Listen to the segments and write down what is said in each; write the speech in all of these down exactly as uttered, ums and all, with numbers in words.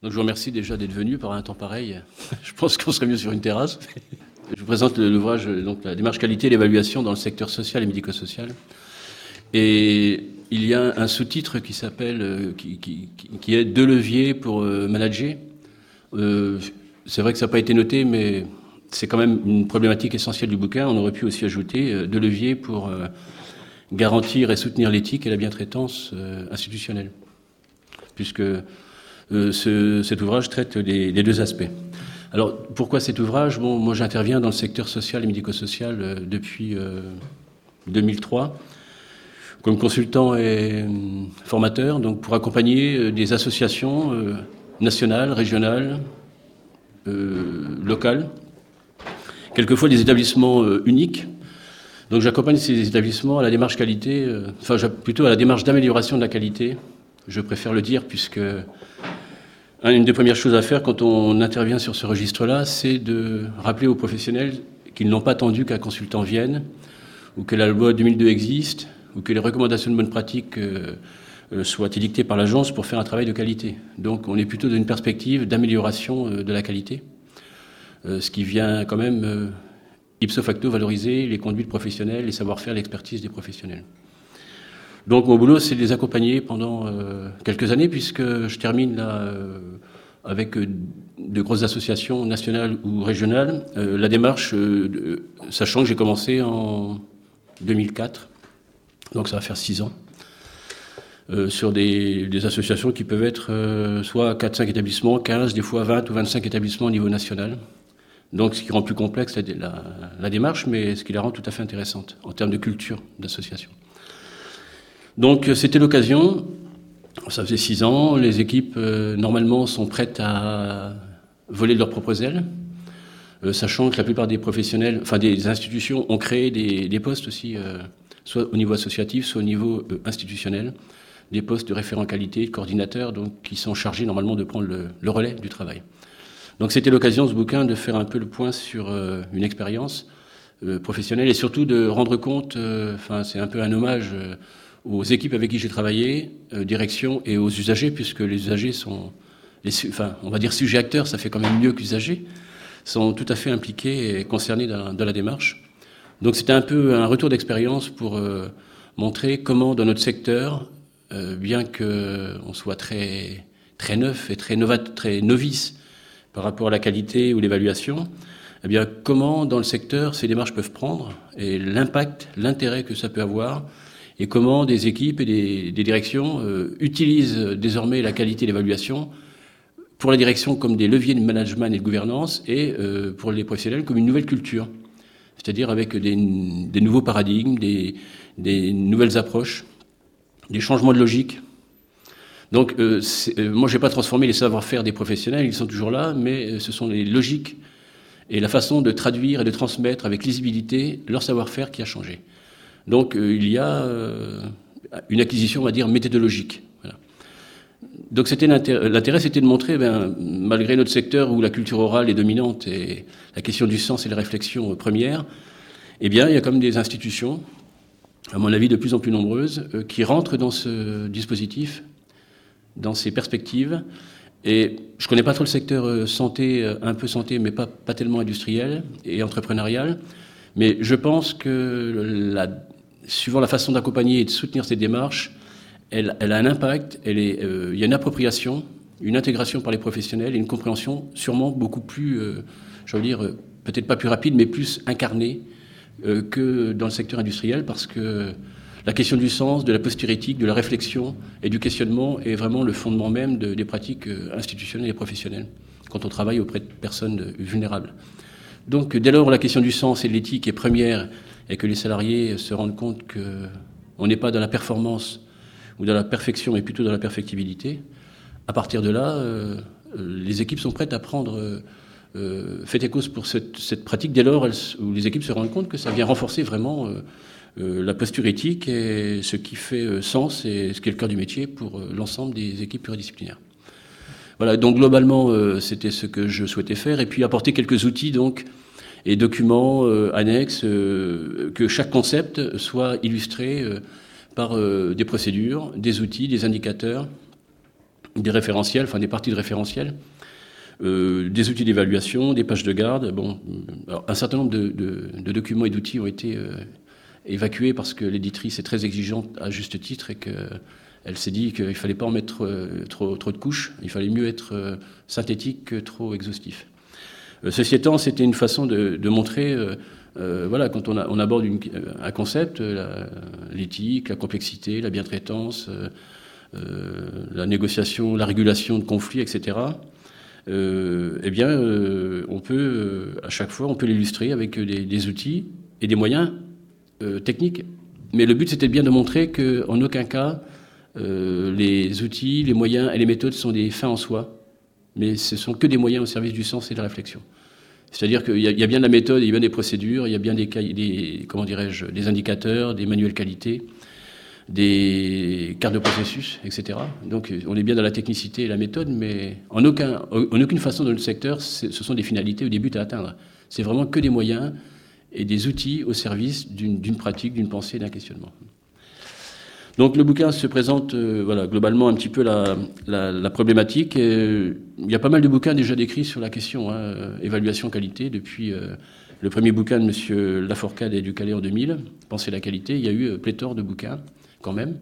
Donc je vous remercie déjà d'être venu par un temps pareil. Je pense qu'on serait mieux sur une terrasse. Je vous présente l'ouvrage, donc la démarche qualité et l'évaluation dans le secteur social et médico-social. Et il y a un sous-titre qui s'appelle, qui, qui, qui est deux leviers pour manager. Euh, c'est vrai que ça n'a pas été noté, mais c'est quand même une problématique essentielle du bouquin. On aurait pu aussi ajouter deux leviers pour euh, garantir et soutenir l'éthique et la bientraitance euh, institutionnelle, puisque euh, ce, cet ouvrage traite des, des deux aspects. Alors, pourquoi cet ouvrage ? Bon, moi, j'interviens dans le secteur social et médico-social euh, depuis euh, deux mille trois, comme consultant et euh, formateur, donc pour accompagner euh, des associations euh, nationales, régionales, euh, locales, quelquefois des établissements euh, uniques. Donc, j'accompagne ces établissements à la démarche qualité, euh, enfin, plutôt à la démarche d'amélioration de la qualité. Je préfère le dire, puisque une des premières choses à faire quand on intervient sur ce registre-là, c'est de rappeler aux professionnels qu'ils n'ont pas attendu qu'un consultant vienne, ou que la loi deux mille deux existe, ou que les recommandations de bonne pratique euh, soient édictées par l'agence pour faire un travail de qualité. Donc on est plutôt dans une perspective d'amélioration euh, de la qualité, euh, ce qui vient quand même euh, ipso facto valoriser les conduites professionnelles, les savoir-faire, l'expertise des professionnels. Donc mon boulot, c'est de les accompagner pendant euh, quelques années, puisque je termine là euh, avec euh, de grosses associations nationales ou régionales. Euh, la démarche, euh, de, sachant que j'ai commencé en deux mille quatre, donc ça va faire six ans, euh, sur des, des associations qui peuvent être euh, soit quatre cinq établissements, quinze, des fois vingt ou vingt-cinq établissements au niveau national. Donc ce qui rend plus complexe la, la, la démarche, mais ce qui la rend tout à fait intéressante en termes de culture d'association. Donc c'était l'occasion, ça faisait six ans, les équipes euh, normalement sont prêtes à voler de leurs propres ailes, euh, sachant que la plupart des professionnels, enfin des institutions ont créé des, des postes aussi, euh, soit au niveau associatif, soit au niveau euh, institutionnel, des postes de référent qualité, de coordinateurs, donc qui sont chargés normalement de prendre le, le relais du travail. Donc c'était l'occasion, ce bouquin, de faire un peu le point sur euh, une expérience euh, professionnelle et surtout de rendre compte, euh, enfin c'est un peu un hommage euh, aux équipes avec qui j'ai travaillé, euh, direction, et aux usagers, puisque les usagers sont, les, enfin, on va dire sujets acteurs, ça fait quand même mieux qu'usagers, sont tout à fait impliqués et concernés dans, dans la démarche. Donc c'était un peu un retour d'expérience pour euh, montrer comment, dans notre secteur, euh, bien qu'on soit très, très neuf et très, nova, très novice par rapport à la qualité ou l'évaluation, eh bien, comment, dans le secteur, ces démarches peuvent prendre, et l'impact, l'intérêt que ça peut avoir, et comment des équipes et des, des directions euh, utilisent désormais la qualité et l'évaluation pour la direction comme des leviers de management et de gouvernance, et euh, pour les professionnels comme une nouvelle culture, c'est-à-dire avec des, des nouveaux paradigmes, des, des nouvelles approches, des changements de logique. Donc euh, euh, moi je n'ai pas transformé les savoir-faire des professionnels, ils sont toujours là, mais ce sont les logiques et la façon de traduire et de transmettre avec lisibilité leur savoir-faire qui a changé. Donc euh, il y a euh, une acquisition, on va dire, méthodologique. Voilà. Donc c'était l'intérêt, l'intérêt, c'était de montrer, ben, malgré notre secteur où la culture orale est dominante et la question du sens et la réflexion première, eh bien il y a comme des institutions, à mon avis de plus en plus nombreuses, euh, qui rentrent dans ce dispositif, dans ces perspectives. Et je connais pas trop le secteur euh, santé, euh, un peu santé, mais pas, pas tellement industriel et entrepreneurial. Mais je pense que, la, suivant la façon d'accompagner et de soutenir ces démarches, elle, elle a un impact, elle est, euh, il y a une appropriation, une intégration par les professionnels et une compréhension sûrement beaucoup plus, euh, je veux dire, peut-être pas plus rapide, mais plus incarnée euh, que dans le secteur industriel, parce que la question du sens, de la posture éthique, de la réflexion et du questionnement est vraiment le fondement même de, des pratiques institutionnelles et professionnelles quand on travaille auprès de personnes vulnérables. Donc, dès lors, la question du sens et de l'éthique est première et que les salariés se rendent compte qu'on n'est pas dans la performance ou dans la perfection, mais plutôt dans la perfectibilité, à partir de là, euh, les équipes sont prêtes à prendre euh, fait et cause pour cette, cette pratique, dès lors elles, où les équipes se rendent compte que ça vient renforcer vraiment euh, euh, la posture éthique et ce qui fait euh, sens et ce qui est le cœur du métier pour euh, l'ensemble des équipes pluridisciplinaires. Voilà, donc globalement, euh, c'était ce que je souhaitais faire, et puis apporter quelques outils donc et documents euh, annexes, euh, que chaque concept soit illustré euh, par euh, des procédures, des outils, des indicateurs, des référentiels, enfin des parties de référentiels, euh, des outils d'évaluation, des pages de garde. Bon, alors, un certain nombre de, de, de documents et d'outils ont été euh, évacués parce que l'éditrice est très exigeante à juste titre et qu'elle s'est dit qu'il ne fallait pas en mettre euh, trop, trop de couches, il fallait mieux être euh, synthétique que trop exhaustif. Euh, ceci étant, c'était une façon de, de montrer... Euh, Euh, voilà, quand on, a, on aborde une, un concept, la, l'éthique, la complexité, la bientraitance, euh, euh, la négociation, la régulation de conflits, et cetera, euh, eh bien, euh, on peut, euh, à chaque fois, on peut l'illustrer avec des, des outils et des moyens euh, techniques. Mais le but, c'était bien de montrer qu'en aucun cas, euh, les outils, les moyens et les méthodes sont des fins en soi, mais ce sont que des moyens au service du sens et de la réflexion. C'est-à-dire qu'il y, y a bien de la méthode, il y a bien des procédures, il y a bien des, des, comment dirais-je, des indicateurs, des manuels qualité, des cartes de processus, et cetera. Donc on est bien dans la technicité et la méthode, mais en, aucun, en aucune façon dans le secteur, ce sont des finalités ou des buts à atteindre. C'est vraiment que des moyens et des outils au service d'une, d'une pratique, d'une pensée, d'un questionnement. Donc le bouquin se présente euh, voilà, globalement un petit peu la, la, la problématique. Et il y a pas mal de bouquins déjà décrits sur la question, hein, évaluation qualité. Depuis euh, le premier bouquin de M. Lafourcade et Ducalé en deux mille, Penser la qualité, il y a eu euh, pléthore de bouquins quand même.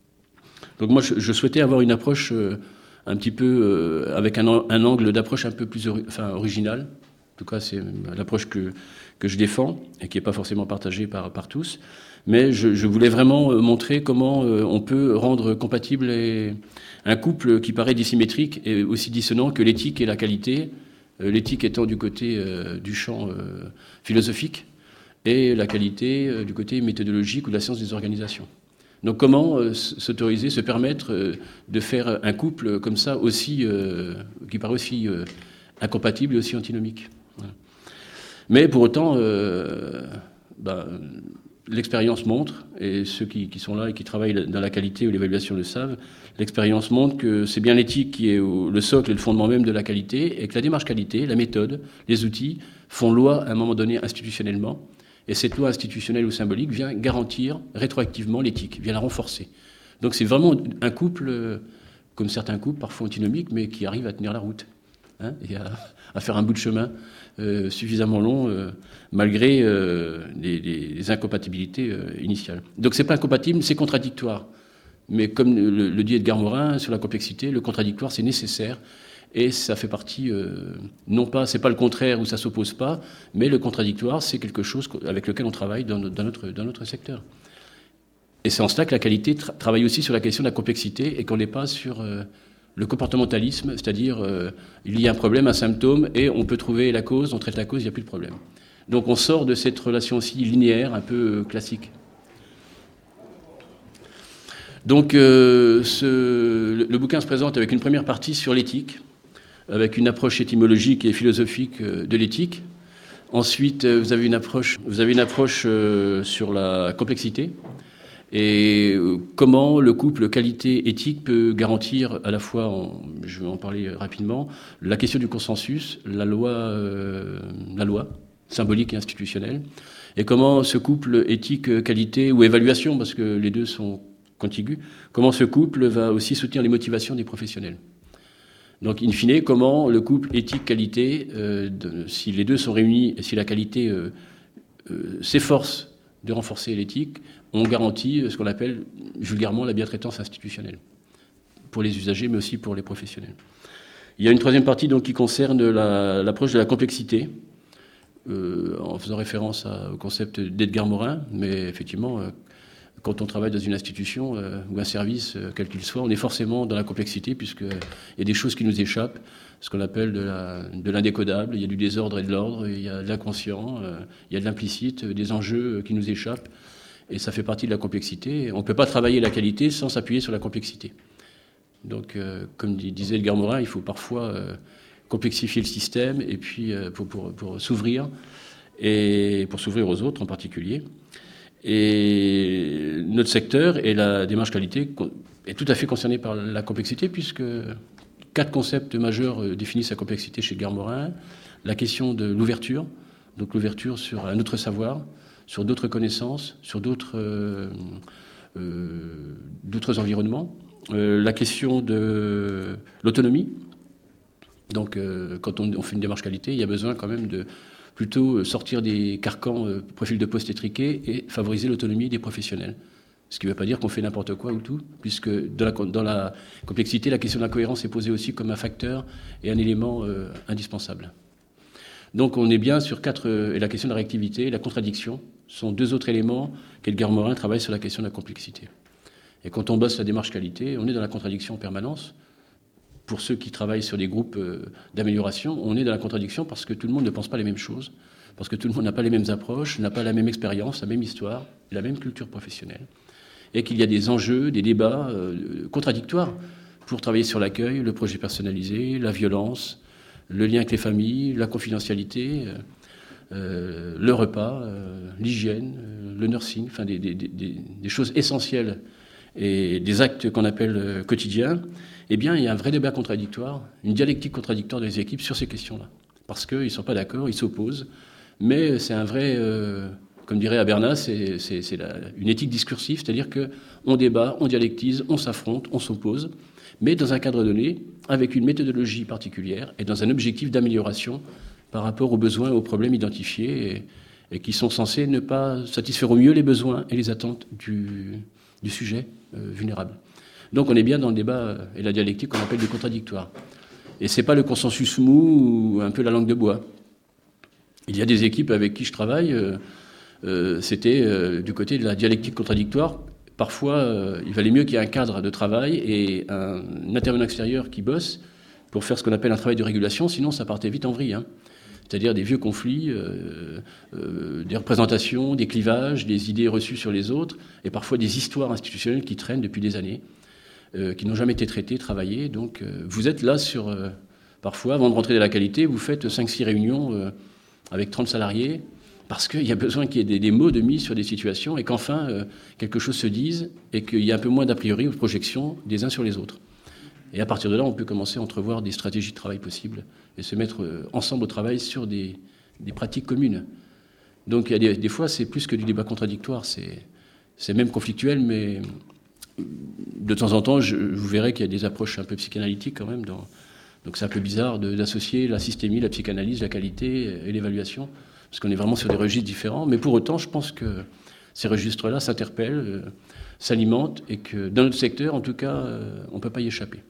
Donc moi je, je souhaitais avoir une approche euh, un petit peu euh, avec un, un angle d'approche un peu plus ori- enfin, original. En tout cas c'est l'approche que, que je défends et qui n'est pas forcément partagée par, par tous. Mais je, je voulais vraiment montrer comment on peut rendre compatible les, un couple qui paraît dissymétrique et aussi dissonant que l'éthique et la qualité, l'éthique étant du côté euh, du champ euh, philosophique et la qualité euh, du côté méthodologique ou de la science des organisations. Donc comment euh, s'autoriser, se permettre euh, de faire un couple comme ça aussi, euh, qui paraît aussi euh, incompatible et aussi antinomique. Voilà. Mais pour autant, euh, bah, l'expérience montre, et ceux qui, qui sont là et qui travaillent dans la qualité ou l'évaluation le savent, l'expérience montre que c'est bien l'éthique qui est au, le socle et le fondement même de la qualité, et que la démarche qualité, la méthode, les outils font loi à un moment donné institutionnellement, et cette loi institutionnelle ou symbolique vient garantir rétroactivement l'éthique, vient la renforcer. Donc c'est vraiment un couple, comme certains couples, parfois antinomiques, mais qui arrivent à tenir la route, hein, et à, à faire un bout de chemin Euh, suffisamment long euh, malgré euh, les, les incompatibilités euh, initiales. Donc c'est pas incompatible, c'est contradictoire. Mais comme le, le dit Edgar Morin sur la complexité, le contradictoire c'est nécessaire et ça fait partie, euh, non pas, c'est pas le contraire où ça s'oppose pas, mais le contradictoire c'est quelque chose avec lequel on travaille dans notre, dans notre, dans notre secteur. Et c'est en cela que la qualité tra- travaille aussi sur la question de la complexité et qu'on n'est pas sur euh, le comportementalisme, c'est-à-dire euh, il y a un problème, un symptôme, et on peut trouver la cause, on traite la cause, il n'y a plus de problème. Donc on sort de cette relation aussi linéaire, un peu euh, classique. Donc euh, ce, le, le bouquin se présente avec une première partie sur l'éthique, avec une approche étymologique et philosophique euh, de l'éthique. Ensuite, euh, vous avez une approche, vous avez une approche euh, sur la complexité, et comment le couple qualité-éthique peut garantir à la fois, en, je vais en parler rapidement, la question du consensus, la loi, euh, la loi symbolique et institutionnelle, et comment ce couple éthique-qualité ou évaluation, parce que les deux sont contigus, comment ce couple va aussi soutenir les motivations des professionnels. Donc, in fine, comment le couple éthique-qualité, euh, de, si les deux sont réunis et si la qualité euh, euh, s'efforce de renforcer l'éthique, on garantit ce qu'on appelle vulgairement la bientraitance institutionnelle, pour les usagers, mais aussi pour les professionnels. Il y a une troisième partie donc, qui concerne la, l'approche de la complexité, euh, en faisant référence à, au concept d'Edgar Morin, mais effectivement, euh, quand on travaille dans une institution euh, ou un service, euh, quel qu'il soit, on est forcément dans la complexité, puisqu'il y a des choses qui nous échappent, ce qu'on appelle de, la, de l'indécodable, il y a du désordre et de l'ordre, il y a de l'inconscient, euh, il y a de l'implicite, des enjeux qui nous échappent, et ça fait partie de la complexité. On ne peut pas travailler la qualité sans s'appuyer sur la complexité. Donc, euh, comme disait Edgar Morin, il faut parfois euh, complexifier le système, et puis euh, pour, pour, pour s'ouvrir, et pour s'ouvrir aux autres en particulier. Et notre secteur et la démarche qualité est tout à fait concerné par la complexité, puisque quatre concepts majeurs définissent la complexité chez Edgar Morin. La question de l'ouverture, donc l'ouverture sur un autre savoir, sur d'autres connaissances, sur d'autres, euh, euh, d'autres environnements. Euh, la question de l'autonomie. Donc, euh, quand on, on fait une démarche qualité, il y a besoin quand même de plutôt sortir des carcans euh, profil de poste étriqués et favoriser l'autonomie des professionnels. Ce qui ne veut pas dire qu'on fait n'importe quoi ou tout, puisque dans la, dans la complexité, la question de la cohérence est posée aussi comme un facteur et un élément euh, indispensable. Donc on est bien sur quatre... Euh, et la question de la réactivité et la contradiction sont deux autres éléments qu'Edgar Morin travaille sur la question de la complexité. Et quand on bosse la démarche qualité, on est dans la contradiction en permanence. Pour ceux qui travaillent sur des groupes euh, d'amélioration, on est dans la contradiction parce que tout le monde ne pense pas les mêmes choses, parce que tout le monde n'a pas les mêmes approches, n'a pas la même expérience, la même histoire, la même culture professionnelle, et qu'il y a des enjeux, des débats euh, contradictoires pour travailler sur l'accueil, le projet personnalisé, la violence, le lien avec les familles, la confidentialité, euh, euh, le repas, euh, l'hygiène, euh, le nursing, enfin des, des, des, des choses essentielles et des actes qu'on appelle euh, quotidiens. Eh bien, il y a un vrai débat contradictoire, une dialectique contradictoire des équipes sur ces questions-là. Parce qu'ils ne sont pas d'accord, ils s'opposent. Mais c'est un vrai, euh, comme dirait Habermas, c'est, c'est, c'est la, une éthique discursive, c'est-à-dire qu'on débat, on dialectise, on s'affronte, on s'oppose, mais dans un cadre donné, avec une méthodologie particulière et dans un objectif d'amélioration par rapport aux besoins, aux problèmes identifiés et, et qui sont censés ne pas satisfaire au mieux les besoins et les attentes du, du sujet euh, vulnérable. Donc on est bien dans le débat et la dialectique qu'on appelle du contradictoire. Et ce n'est pas le consensus mou ou un peu la langue de bois. Il y a des équipes avec qui je travaille, euh, euh, c'était euh, du côté de la dialectique contradictoire. Parfois, euh, il valait mieux qu'il y ait un cadre de travail et un, un intervenant extérieur qui bosse pour faire ce qu'on appelle un travail de régulation, sinon ça partait vite en vrille. Hein. C'est-à-dire des vieux conflits, euh, euh, des représentations, des clivages, des idées reçues sur les autres, et parfois des histoires institutionnelles qui traînent depuis des années. Euh, qui n'ont jamais été traités, travaillés. Donc euh, vous êtes là sur... Euh, parfois, avant de rentrer dans la qualité, vous faites cinq six réunions euh, avec trente salariés, parce qu'il y a besoin qu'il y ait des, des mots de mise sur des situations, et qu'enfin, euh, quelque chose se dise, et qu'il y ait un peu moins d'a priori ou de projection des uns sur les autres. Et à partir de là, on peut commencer à entrevoir des stratégies de travail possibles, et se mettre euh, ensemble au travail sur des, des pratiques communes. Donc il y a des, des fois, c'est plus que du débat contradictoire, c'est, c'est même conflictuel, mais... De temps en temps, je, vous verrez qu'il y a des approches un peu psychanalytiques quand même. Dans, donc c'est un peu bizarre de, d'associer la systémie, la psychanalyse, la qualité et l'évaluation, parce qu'on est vraiment sur des registres différents. Mais pour autant, je pense que ces registres-là s'interpellent, euh, s'alimentent, et que dans notre secteur, en tout cas, euh, on ne peut pas y échapper.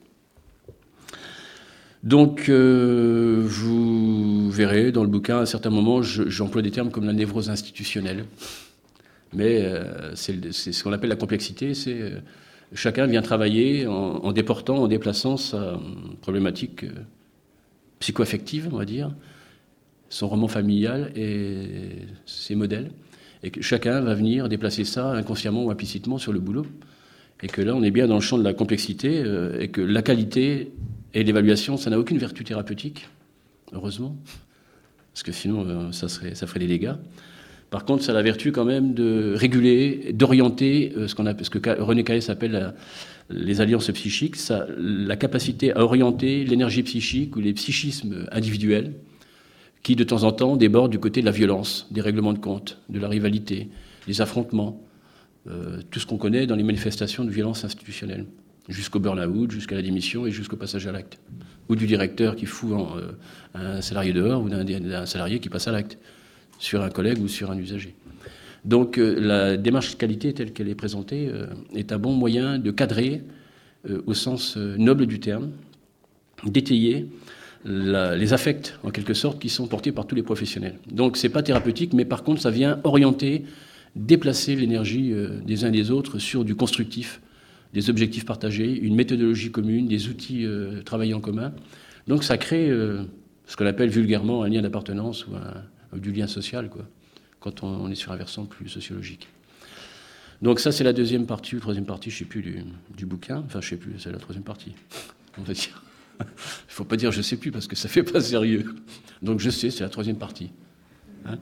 Donc, euh, vous verrez dans le bouquin, à un certain moment, je, j'emploie des termes comme la névrose institutionnelle. Mais euh, c'est, c'est ce qu'on appelle la complexité, c'est euh, chacun vient travailler en, en déportant, en déplaçant sa problématique euh, psycho-affective, on va dire, son roman familial et ses modèles, et que chacun va venir déplacer ça inconsciemment ou implicitement sur le boulot, et que là on est bien dans le champ de la complexité, euh, et que la qualité et l'évaluation, ça n'a aucune vertu thérapeutique, heureusement, parce que sinon euh, ça, serait, ça ferait des dégâts. Par contre, ça a la vertu quand même de réguler, d'orienter euh, ce, qu'on a, ce que René Caillès appelle la, les alliances psychiques, ça, la capacité à orienter l'énergie psychique ou les psychismes individuels qui, de temps en temps, débordent du côté de la violence, des règlements de compte, de la rivalité, des affrontements, euh, tout ce qu'on connaît dans les manifestations de violence institutionnelle, jusqu'au burn-out, jusqu'à la démission et jusqu'au passage à l'acte. Ou du directeur qui fout en, euh, un salarié dehors ou d'un, d'un salarié qui passe à l'acte sur un collègue ou sur un usager. Donc euh, la démarche qualité telle qu'elle est présentée euh, est un bon moyen de cadrer, euh, au sens euh, noble du terme, d'étayer la, les affects, en quelque sorte, qui sont portés par tous les professionnels. Donc c'est pas thérapeutique, mais par contre ça vient orienter, déplacer l'énergie euh, des uns et des autres sur du constructif, des objectifs partagés, une méthodologie commune, des outils euh, travaillés en commun. Donc ça crée euh, ce qu'on appelle vulgairement un lien d'appartenance ou un du lien social, quoi, quand on est sur un versant plus sociologique. Donc ça, c'est la deuxième partie, ou troisième partie, je ne sais plus, du, du bouquin. Enfin, je ne sais plus, c'est la troisième partie, on va dire. Il ne faut pas dire je ne sais plus, parce que ça ne fait pas sérieux. Donc je sais, c'est la troisième partie. Hein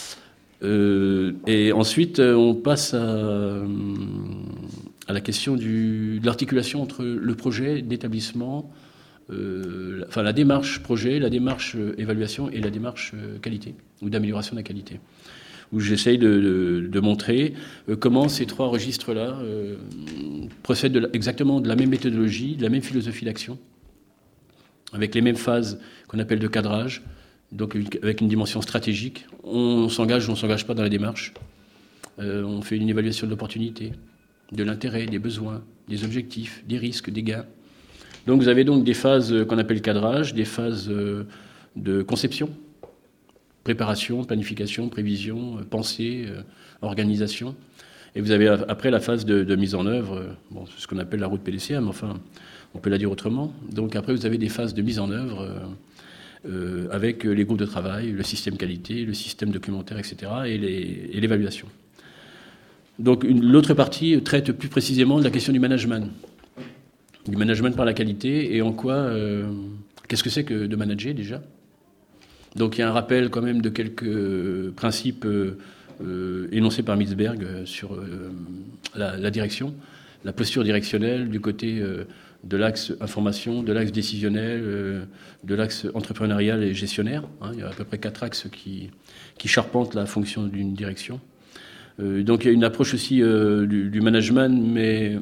euh, et ensuite, on passe à, à la question du, de l'articulation entre le projet d'établissement, Euh, enfin la démarche projet, la démarche euh, évaluation et la démarche euh, qualité, ou d'amélioration de la qualité. où j'essaye de, de, de montrer euh, comment ces trois registres-là euh, procèdent de la, exactement de la même méthodologie, de la même philosophie d'action, avec les mêmes phases qu'on appelle de cadrage, donc une, avec une dimension stratégique. On s'engage ou on ne s'engage pas dans la démarche. Euh, on fait une évaluation de l'opportunité, de l'intérêt, des besoins, des objectifs, des risques, des gains. Donc vous avez donc des phases qu'on appelle cadrage, des phases euh, de conception, préparation, planification, prévision, euh, pensée, euh, organisation. Et vous avez après la phase de, de mise en œuvre, euh, bon, c'est ce qu'on appelle la route P D C A, mais enfin, on peut la dire autrement. Donc après, vous avez des phases de mise en œuvre euh, euh, avec les groupes de travail, le système qualité, le système documentaire, et cetera, et, les, et l'évaluation. Donc une, l'autre partie traite plus précisément de la question du management. Du management par la qualité et en quoi... Euh, qu'est-ce que c'est que de manager déjà ? Donc il y a un rappel quand même de quelques principes euh, euh, énoncés par Milsberg sur euh, la, la direction, la posture directionnelle du côté euh, de l'axe information, de l'axe décisionnel, euh, de l'axe entrepreneurial et gestionnaire. Hein, il y a à peu près quatre axes qui, qui charpentent la fonction d'une direction. Euh, donc il y a une approche aussi euh, du, du management, mais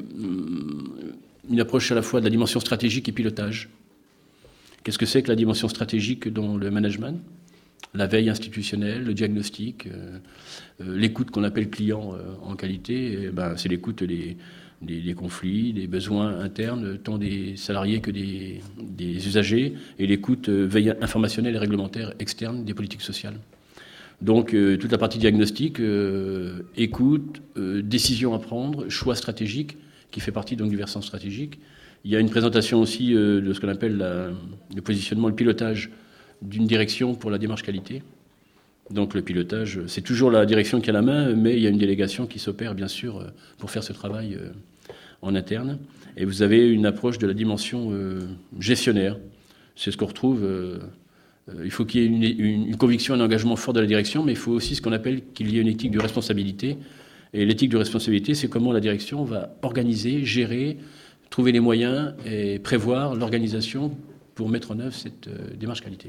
une approche à la fois de la dimension stratégique et pilotage. Qu'est-ce que c'est que la dimension stratégique dans le management ? La veille institutionnelle, le diagnostic, euh, euh, l'écoute qu'on appelle client euh, en qualité, et ben, c'est l'écoute des, des, des conflits, des besoins internes, tant des salariés que des, des usagers, et l'écoute euh, veille informationnelle et réglementaire externe des politiques sociales. Donc euh, toute la partie diagnostic, euh, écoute, euh, décision à prendre, choix stratégique, qui fait partie donc du versant stratégique. Il y a une présentation aussi euh, de ce qu'on appelle la, le positionnement, le pilotage d'une direction pour la démarche qualité. Donc le pilotage, c'est toujours la direction qui a la main, mais il y a une délégation qui s'opère bien sûr pour faire ce travail euh, en interne. Et vous avez une approche de la dimension euh, gestionnaire. C'est ce qu'on retrouve. Euh, euh, il faut qu'il y ait une, une, une conviction, un engagement fort de la direction, mais il faut aussi ce qu'on appelle qu'il y ait une éthique de responsabilité. Et l'éthique de responsabilité, c'est comment la direction va organiser, gérer, trouver les moyens et prévoir l'organisation pour mettre en œuvre cette euh, démarche qualité.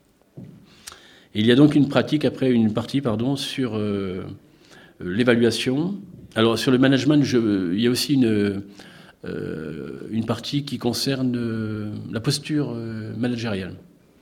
Et il y a donc une pratique, après une partie, pardon, sur euh, l'évaluation. Alors sur le management, je, il y a aussi une, euh, une partie qui concerne euh, la posture euh, managériale.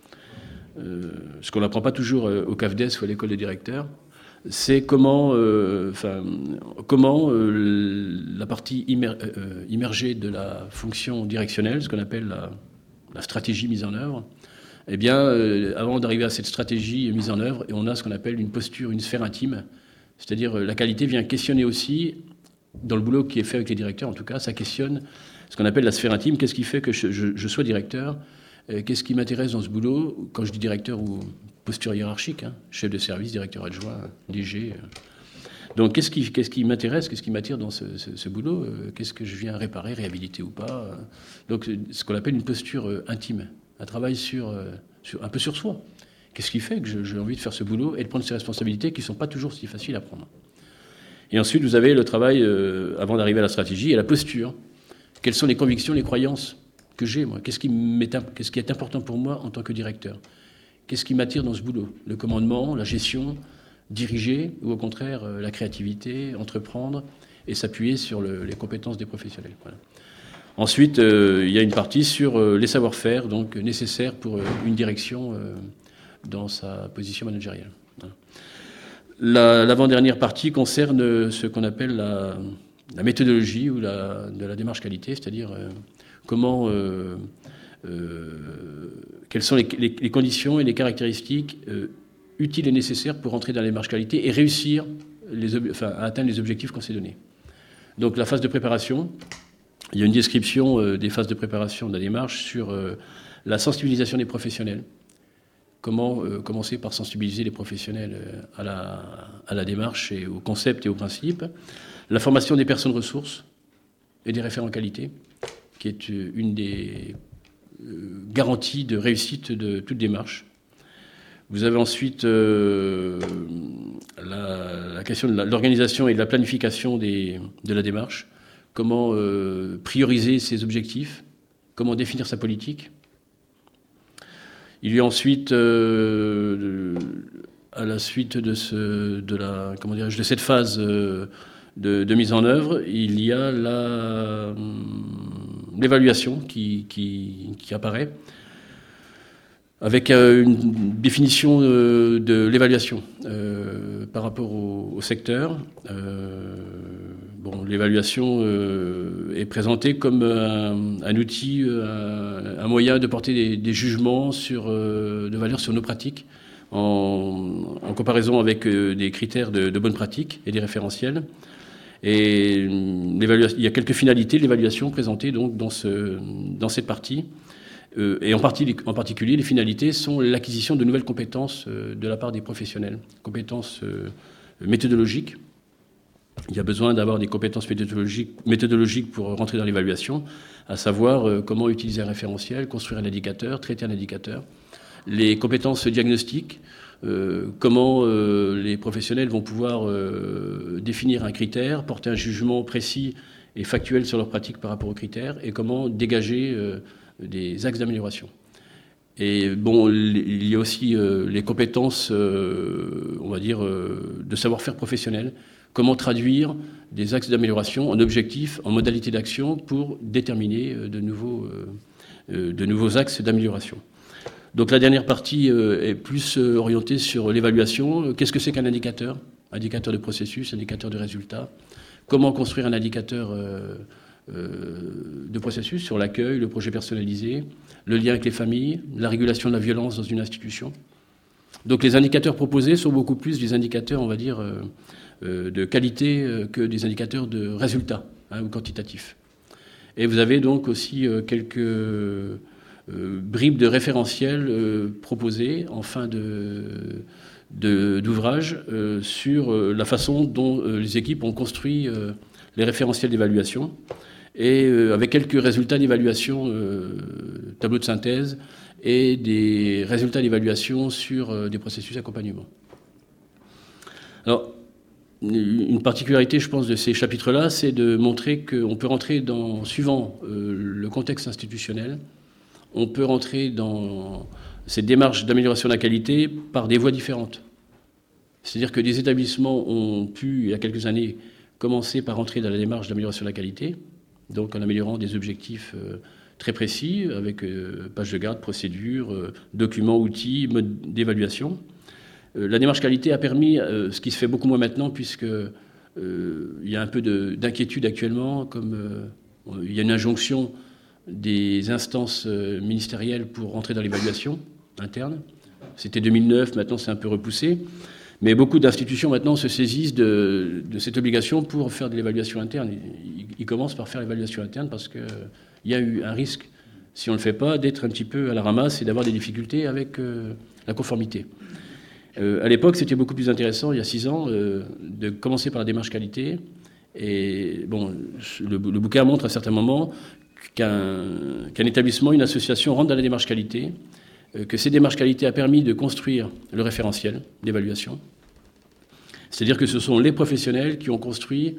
Euh, ce qu'on n'apprend pas toujours euh, au C A F D E S ou à l'école des directeurs, c'est comment, euh, enfin, comment euh, la partie immer, euh, immergée de la fonction directionnelle, ce qu'on appelle la, la stratégie mise en œuvre, eh bien, euh, avant d'arriver à cette stratégie mise en œuvre, on a ce qu'on appelle une posture, une sphère intime, c'est-à-dire euh, la qualité vient questionner aussi, dans le boulot qui est fait avec les directeurs en tout cas, ça questionne ce qu'on appelle la sphère intime, qu'est-ce qui fait que je, je, je sois directeur, euh, qu'est-ce qui m'intéresse dans ce boulot, quand je dis directeur ou posture hiérarchique, hein, chef de service, directeur adjoint, D G. Euh. Donc qu'est-ce qui, qu'est-ce qui m'intéresse, qu'est-ce qui m'attire dans ce, ce, ce boulot, euh, qu'est-ce que je viens réparer, réhabiliter ou pas. Euh. Donc ce qu'on appelle une posture euh, intime, un travail sur, euh, sur, un peu sur soi. Qu'est-ce qui fait que je, j'ai envie de faire ce boulot et de prendre ces responsabilités qui ne sont pas toujours si faciles à prendre. Et ensuite, vous avez le travail, euh, avant d'arriver à la stratégie, et la posture. Quelles sont les convictions, les croyances que j'ai, moi ? Qu'est-ce qui, m'est, qu'est-ce qui est important pour moi en tant que directeur ? Qu'est-ce qui m'attire dans ce boulot ? Le commandement, la gestion, diriger, ou au contraire, euh, la créativité, entreprendre, et s'appuyer sur le, les compétences des professionnels. Voilà. Ensuite, euh, il y a une partie sur euh, les savoir-faire, donc nécessaires pour euh, une direction euh, dans sa position managériale. Voilà. La, l'avant-dernière partie concerne ce qu'on appelle la, la méthodologie ou la, de la démarche qualité, c'est-à-dire euh, comment, euh, euh, quelles sont les, les, les conditions et les caractéristiques euh, utiles et nécessaires pour entrer dans la démarche qualité et réussir les, enfin, à atteindre les objectifs qu'on s'est donnés. Donc la phase de préparation, il y a une description euh, des phases de préparation de la démarche sur euh, la sensibilisation des professionnels. Comment euh, commencer par sensibiliser les professionnels euh, à, la, à la démarche et au concept et au principe. La formation des personnes ressources et des référents qualité, qui est euh, une des euh, garanties de réussite de toute démarche. Vous avez ensuite euh, la, la question de la, l'organisation et de la planification des, de la démarche. Comment euh, prioriser ses objectifs, comment définir sa politique. Il y a ensuite euh, à la suite de, ce, de, la, comment dirais-je, de cette phase de, de mise en œuvre, il y a la, l'évaluation qui, qui, qui apparaît, avec une définition de l'évaluation euh, par rapport au, au secteur. Euh, bon, l'évaluation euh, est présentée comme un, un outil, un, un moyen de porter des, des jugements sur, euh, de valeur sur nos pratiques, en, en comparaison avec euh, des critères de, de bonne pratique et des référentiels. Et l'évaluation, il y a quelques finalités de l'évaluation présentées donc dans, ce, dans cette partie. Euh, et en, partie, en particulier, les finalités sont l'acquisition de nouvelles compétences euh, de la part des professionnels, compétences euh, méthodologiques. Il y a besoin d'avoir des compétences méthodologiques, méthodologiques pour rentrer dans l'évaluation, à savoir euh, comment utiliser un référentiel, construire un indicateur, traiter un indicateur. Les compétences diagnostiques, euh, comment euh, les professionnels vont pouvoir euh, définir un critère, porter un jugement précis et factuel sur leur pratique par rapport aux critères, et comment dégager euh, des axes d'amélioration. Et bon, il y a aussi euh, les compétences, euh, on va dire, euh, de savoir-faire professionnel. Comment traduire des axes d'amélioration en objectifs, en modalités d'action pour déterminer euh, de, nouveaux, euh, de nouveaux axes d'amélioration. Donc la dernière partie euh, est plus euh, orientée sur l'évaluation. Qu'est-ce que c'est qu'un indicateur ? Indicateur de processus, indicateur de résultat. Comment construire un indicateur euh, de processus sur l'accueil, le projet personnalisé, le lien avec les familles, la régulation de la violence dans une institution. Donc les indicateurs proposés sont beaucoup plus des indicateurs, on va dire, euh, de qualité que des indicateurs de résultats, hein, ou quantitatifs. Et vous avez donc aussi euh, quelques euh, bribes de référentiels euh, proposés en fin de, de, d'ouvrage euh, sur euh, la façon dont euh, les équipes ont construit euh, les référentiels d'évaluation, et euh, avec quelques résultats d'évaluation, euh, tableau de synthèse, et des résultats d'évaluation sur euh, des processus d'accompagnement. Alors, une particularité, je pense, de ces chapitres-là, c'est de montrer qu'on peut rentrer dans, suivant euh, le contexte institutionnel, on peut rentrer dans cette démarche d'amélioration de la qualité par des voies différentes. C'est-à-dire que des établissements ont pu, il y a quelques années, commencer par rentrer dans la démarche d'amélioration de la qualité, donc en améliorant des objectifs euh, très précis, avec euh, page de garde, procédures, euh, documents, outils, mode d'évaluation. Euh, la démarche qualité a permis, euh, ce qui se fait beaucoup moins maintenant, puisque euh, il y a un peu de, d'inquiétude actuellement, comme euh, il y a une injonction des instances euh, ministérielles pour rentrer dans l'évaluation interne. C'était deux mille neuf, maintenant c'est un peu repoussé. Mais beaucoup d'institutions maintenant se saisissent de, de cette obligation pour faire de l'évaluation interne. Ils, ils commencent par faire l'évaluation interne parce qu'il y a eu un risque, si on ne le fait pas, d'être un petit peu à la ramasse et d'avoir des difficultés avec euh, la conformité. Euh, à l'époque, c'était beaucoup plus intéressant, il y a six ans, euh, de commencer par la démarche qualité. Et bon, le, le bouquin montre à certains moments qu'un, qu'un établissement, une association rentre dans la démarche qualité, que ces démarches qualité a permis de construire le référentiel d'évaluation. C'est-à-dire que ce sont les professionnels qui ont construit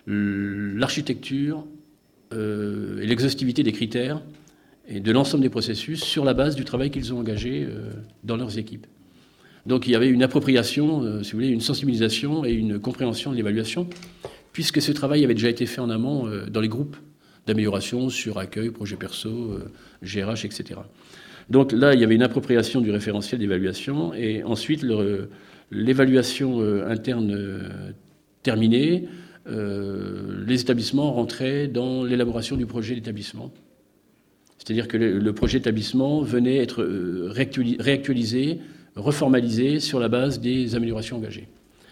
l'architecture euh, et l'exhaustivité des critères et de l'ensemble des processus sur la base du travail qu'ils ont engagé euh, dans leurs équipes. Donc il y avait une appropriation, euh, si vous voulez, une sensibilisation et une compréhension de l'évaluation, puisque ce travail avait déjà été fait en amont euh, dans les groupes d'amélioration sur accueil, projet perso, euh, G R H, et cetera. Donc là, il y avait une appropriation du référentiel d'évaluation, et ensuite, le, l'évaluation euh, interne euh, terminée, euh, les établissements rentraient dans l'élaboration du projet d'établissement. C'est-à-dire que le, le projet d'établissement venait être euh, réactualisé, reformalisé sur la base des améliorations engagées.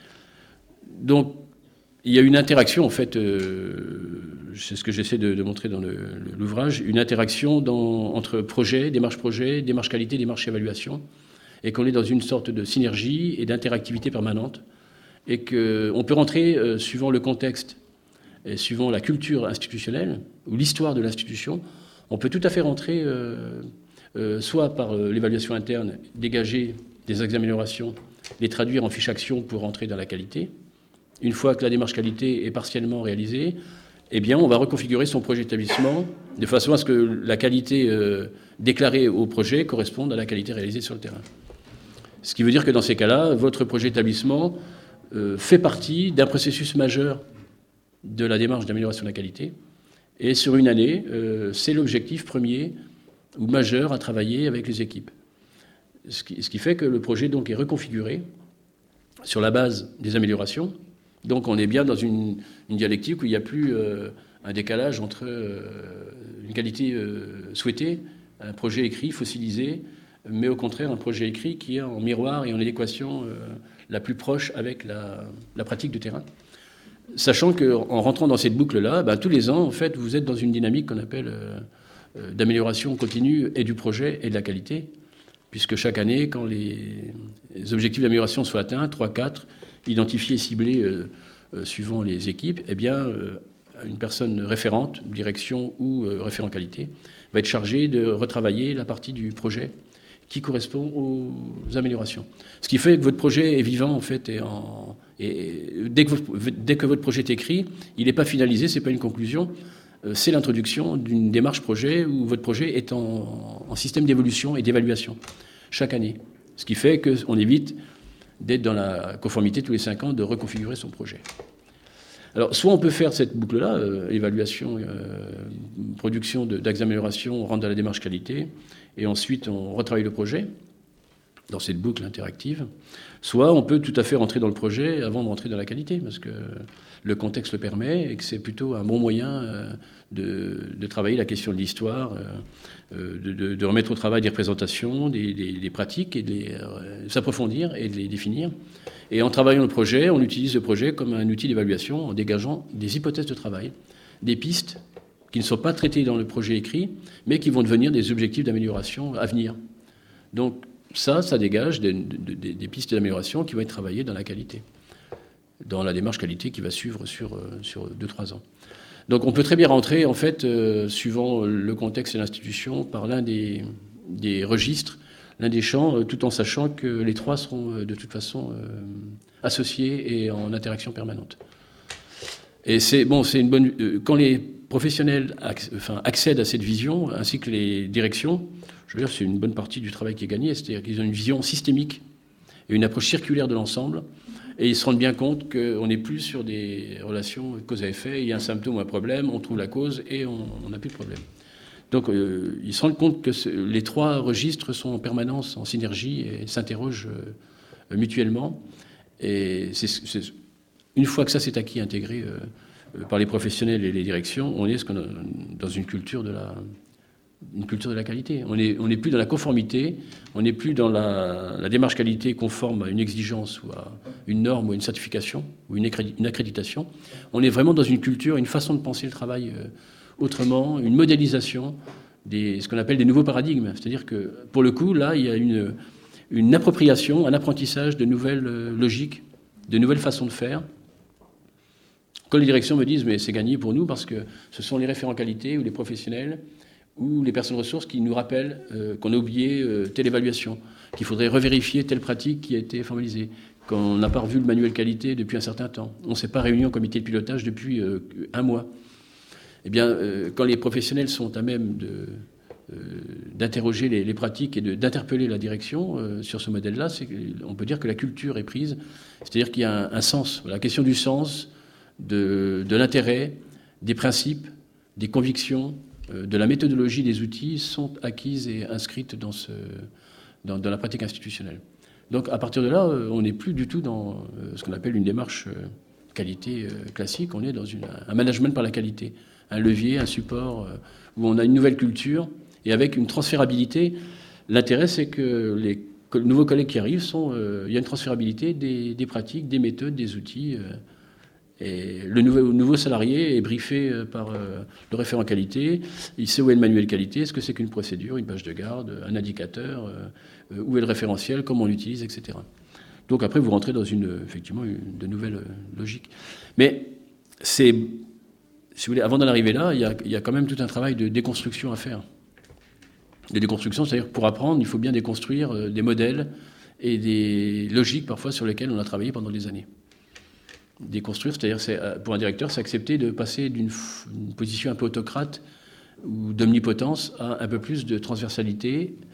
Donc, il y a une interaction, en fait, euh, c'est ce que j'essaie de, de montrer dans le, l'ouvrage, une interaction dans, entre projet, démarche projet, démarche qualité, démarche évaluation, et qu'on est dans une sorte de synergie et d'interactivité permanente, et qu'on peut rentrer, euh, suivant le contexte, et suivant la culture institutionnelle, ou l'histoire de l'institution, on peut tout à fait rentrer, euh, euh, soit par euh, l'évaluation interne, dégager des axes d'amélioration, les traduire en fiche action pour rentrer dans la qualité. Une fois que la démarche qualité est partiellement réalisée, eh bien, on va reconfigurer son projet d'établissement de façon à ce que la qualité euh, déclarée au projet corresponde à la qualité réalisée sur le terrain. Ce qui veut dire que dans ces cas-là, votre projet d'établissement euh, fait partie d'un processus majeur de la démarche d'amélioration de la qualité. Et sur une année, euh, c'est l'objectif premier ou majeur à travailler avec les équipes. Ce qui, ce qui fait que le projet donc est reconfiguré sur la base des améliorations. Donc on est bien dans une, une dialectique où il n'y a plus euh, un décalage entre euh, une qualité euh, souhaitée, un projet écrit, fossilisé, mais au contraire un projet écrit qui est en miroir et en adéquation euh, la plus proche avec la, la pratique du terrain. Sachant qu'en rentrant dans cette boucle-là, ben, tous les ans, en fait, vous êtes dans une dynamique qu'on appelle euh, euh, d'amélioration continue et du projet et de la qualité, puisque chaque année, quand les, les objectifs d'amélioration sont atteints, trois, quatre, identifiés, ciblés euh, euh, suivant les équipes, eh bien, euh, une personne référente, direction ou euh, référent qualité, va être chargée de retravailler la partie du projet qui correspond aux améliorations. Ce qui fait que votre projet est vivant, en fait, et, en, et dès, que votre, dès que votre projet est écrit, il n'est pas finalisé, ce n'est pas une conclusion, euh, c'est l'introduction d'une démarche projet où votre projet est en, en système d'évolution et d'évaluation chaque année. Ce qui fait qu'on évite d'être dans la conformité tous les cinq ans, de reconfigurer son projet. Alors, soit on peut faire cette boucle-là, euh, évaluation, euh, production d'axes d'amélioration, on rentre dans la démarche qualité, et ensuite on retravaille le projet dans cette boucle interactive. Soit on peut tout à fait rentrer dans le projet avant de rentrer dans la qualité, parce que le contexte le permet et que c'est plutôt un bon moyen euh, de, de travailler la question de l'histoire, euh, de, de, de remettre au travail des représentations, des, des, des pratiques, et de les euh, s'approfondir et de les définir. Et en travaillant le projet, on utilise le projet comme un outil d'évaluation en dégageant des hypothèses de travail, des pistes qui ne sont pas traitées dans le projet écrit, mais qui vont devenir des objectifs d'amélioration à venir. Donc ça, ça dégage des, des, des pistes d'amélioration qui vont être travaillées dans la qualité, dans la démarche qualité qui va suivre sur, sur deux trois ans. Donc on peut très bien rentrer, en fait, euh, suivant le contexte et l'institution, par l'un des, des registres, l'un des champs, euh, tout en sachant que les trois seront euh, de toute façon euh, associés et en interaction permanente. Et c'est bon, c'est une bonne. Euh, quand les professionnels acc- enfin, accèdent à cette vision, ainsi que les directions, je veux dire, c'est une bonne partie du travail qui est gagné, c'est-à-dire qu'ils ont une vision systémique et une approche circulaire de l'ensemble, et ils se rendent bien compte qu'on n'est plus sur des relations cause à effet, il y a un symptôme ou un problème, on trouve la cause et on n'a plus de problème. Donc euh, ils se rendent compte que les trois registres sont en permanence, en synergie, et s'interrogent euh, mutuellement. Et c'est, c'est, une fois que ça s'est acquis, intégré euh, par les professionnels et les directions, on est ce qu'on a, dans une culture de la... une culture de la qualité. On n'est on est plus dans la conformité, on n'est plus dans la, la démarche qualité conforme à une exigence ou à une norme ou à une certification ou une, une accréditation. On est vraiment dans une culture, une façon de penser le travail euh, autrement, une modélisation, des, ce qu'on appelle des nouveaux paradigmes. C'est-à-dire que, pour le coup, là, il y a une, une appropriation, un apprentissage de nouvelles euh, logiques, de nouvelles façons de faire. Quand les directions me disent « mais c'est gagné pour nous parce que ce sont les référents qualité ou les professionnels » ou les personnes ressources qui nous rappellent euh, qu'on a oublié euh, telle évaluation, qu'il faudrait revérifier telle pratique qui a été formalisée, qu'on n'a pas revu le manuel qualité depuis un certain temps, on ne s'est pas réuni en comité de pilotage depuis euh, un mois. Eh bien, euh, quand les professionnels sont à même de, euh, d'interroger les, les pratiques et de, d'interpeller la direction euh, sur ce modèle-là, c'est, on peut dire que la culture est prise, c'est-à-dire qu'il y a un, un sens, la question du sens, de, de l'intérêt, des principes, des convictions, de la méthodologie des outils sont acquises et inscrites dans, ce, dans, dans la pratique institutionnelle. Donc à partir de là, on n'est plus du tout dans ce qu'on appelle une démarche qualité classique, on est dans une, un management par la qualité, un levier, un support où on a une nouvelle culture et avec une transférabilité. L'intérêt, c'est que les nouveaux collègues qui arrivent, sont, il y a une transférabilité des, des pratiques, des méthodes, des outils. Et le nouveau, nouveau salarié est briefé par euh, le référent qualité, il sait où est le manuel qualité, ce que c'est qu'une procédure, une page de garde, un indicateur, euh, où est le référentiel, comment on l'utilise, et cetera. Donc après, vous rentrez dans une, effectivement, une, de nouvelles logiques. Mais c'est, si vous voulez, avant d'en arriver là, il y, a, il y a quand même tout un travail de déconstruction à faire. De déconstruction, c'est-à-dire que pour apprendre, il faut bien déconstruire des modèles et des logiques parfois sur lesquelles on a travaillé pendant des années. Déconstruire, c'est-à-dire c'est, pour un directeur, c'est accepter de passer d'une une position un peu autocrate ou d'omnipotence à un peu plus de transversalité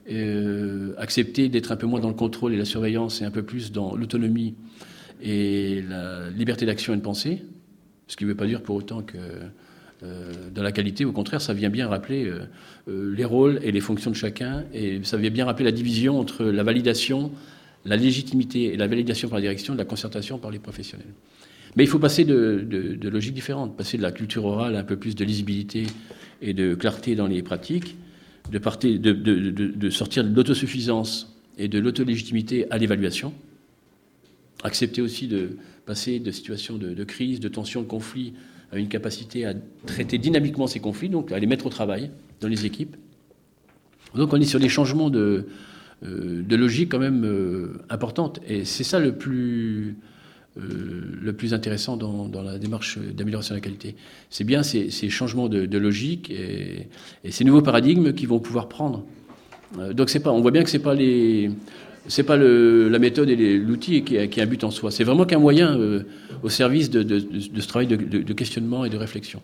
euh, accepter d'être un peu moins dans le contrôle et la surveillance et un peu plus dans l'autonomie et la liberté d'action et de pensée, ce qui ne veut pas dire pour autant que euh, dans la qualité, au contraire, ça vient bien rappeler euh, euh, les rôles et les fonctions de chacun, et ça vient bien rappeler la division entre la validation, la légitimité et la validation par la direction, de la concertation par les professionnels. Mais il faut passer de, de, de logiques différentes, passer de la culture orale à un peu plus de lisibilité et de clarté dans les pratiques, de, partir, de, de, de, de sortir de l'autosuffisance et de l'autolégitimité à l'évaluation, accepter aussi de passer de situations de, de crise, de tension, de conflit, à une capacité à traiter dynamiquement ces conflits, donc à les mettre au travail dans les équipes. Donc on est sur des changements de, euh, de logique quand même euh, importantes. Et c'est ça le plus, euh, le plus intéressant dans, dans la démarche d'amélioration de la qualité. C'est bien ces, ces changements de, de logique et, et ces nouveaux paradigmes qui vont pouvoir prendre. Euh, donc c'est pas, on voit bien que c'est pas les... C'est pas le, la méthode et l'outil qui est, qui est un but en soi. C'est vraiment qu'un moyen euh, au service de, de, de ce travail de, de, de questionnement et de réflexion.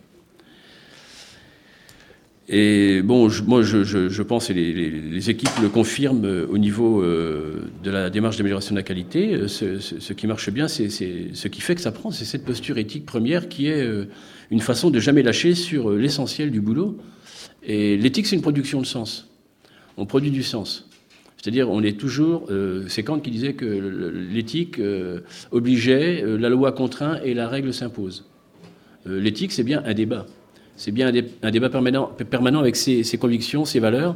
Et bon, je, moi, je, je, je pense, et les, les, les équipes le confirment euh, au niveau euh, de la démarche d'amélioration de la qualité. Euh, ce, ce, ce qui marche bien, c'est, c'est ce qui fait que ça prend, c'est cette posture éthique première qui est euh, une façon de jamais lâcher sur euh, l'essentiel du boulot. Et l'éthique, c'est une production de sens. On produit du sens. C'est-à-dire, on est toujours... Euh, c'est Kant qui disait que l'éthique euh, obligeait, euh, la loi contraint et la règle s'impose. Euh, l'éthique, c'est bien un débat. C'est bien un, dé, un débat permanent, permanent avec ses, ses convictions, ses valeurs.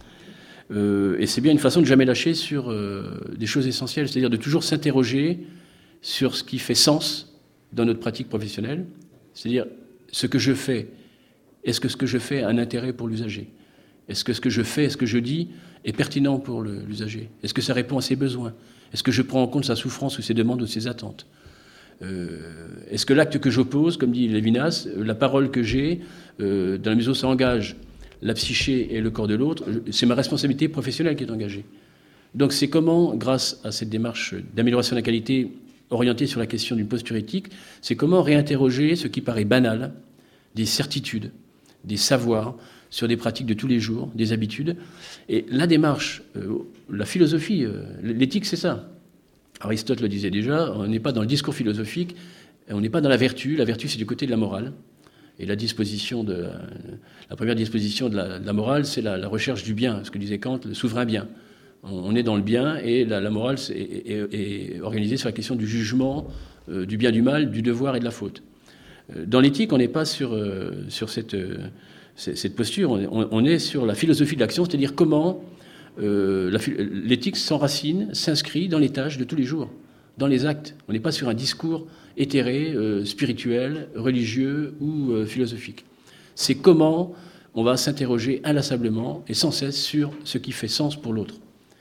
Euh, et c'est bien une façon de jamais lâcher sur euh, des choses essentielles. C'est-à-dire de toujours s'interroger sur ce qui fait sens dans notre pratique professionnelle. C'est-à-dire, ce que je fais, est-ce que ce que je fais a un intérêt pour l'usager ? Est-ce que ce que je fais, est-ce que je dis est pertinent pour le, l'usager ? Est-ce que ça répond à ses besoins ? Est-ce que je prends en compte sa souffrance ou ses demandes ou ses attentes ? euh, Est-ce que l'acte que j'oppose, comme dit Lévinas, la parole que j'ai, euh, dans la mesure où ça engage la psyché et le corps de l'autre, c'est ma responsabilité professionnelle qui est engagée. Donc c'est comment, grâce à cette démarche d'amélioration de la qualité orientée sur la question d'une posture éthique, c'est comment réinterroger ce qui paraît banal, des certitudes, des savoirs, sur des pratiques de tous les jours, des habitudes. Et la démarche, euh, la philosophie, euh, l'éthique, c'est ça. Aristote le disait déjà, on n'est pas dans le discours philosophique, on n'est pas dans la vertu. La vertu, c'est du côté de la morale. Et la disposition de, la première disposition de la, de la morale, c'est la, la recherche du bien, ce que disait Kant, le souverain bien. On, on est dans le bien, et la, la morale est, est, est organisée sur la question du jugement, euh, du bien, du mal, du devoir et de la faute. Euh, dans l'éthique, on n'est pas sur, euh, sur cette... Euh, cette posture, on est sur la philosophie de l'action, c'est-à-dire comment euh, la, l'éthique s'enracine, s'inscrit dans les tâches de tous les jours, dans les actes. On n'est pas sur un discours éthéré, euh, spirituel, religieux ou euh, philosophique. C'est comment on va s'interroger inlassablement et sans cesse sur ce qui fait sens pour l'autre.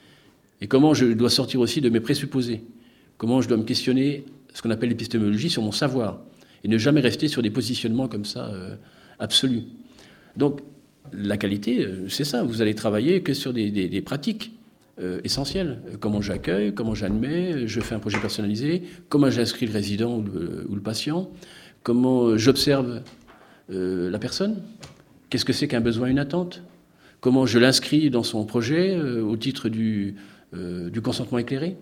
Et comment je dois sortir aussi de mes présupposés. Comment je dois me questionner, ce qu'on appelle l'épistémologie, sur mon savoir. Et ne jamais rester sur des positionnements comme ça, euh, absolus. Donc, la qualité, c'est ça. Vous allez travailler que sur des, des, des pratiques euh, essentielles. Comment j'accueille, comment j'admets, je fais un projet personnalisé, comment j'inscris le résident ou le, ou le patient, comment j'observe euh, la personne, qu'est-ce que c'est qu'un besoin, une attente, comment je l'inscris dans son projet euh, au titre du, euh, du consentement éclairé